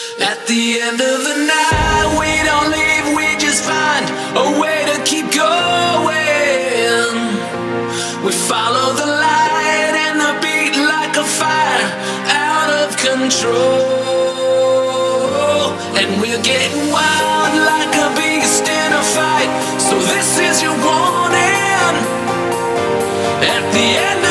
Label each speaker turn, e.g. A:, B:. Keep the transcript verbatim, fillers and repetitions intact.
A: At the end of the night, we don't leave, we just find a way to keep going. We follow the light and the beat like a fire out of control. And we're getting wild like a beast in a fight. So this is your warning. At the end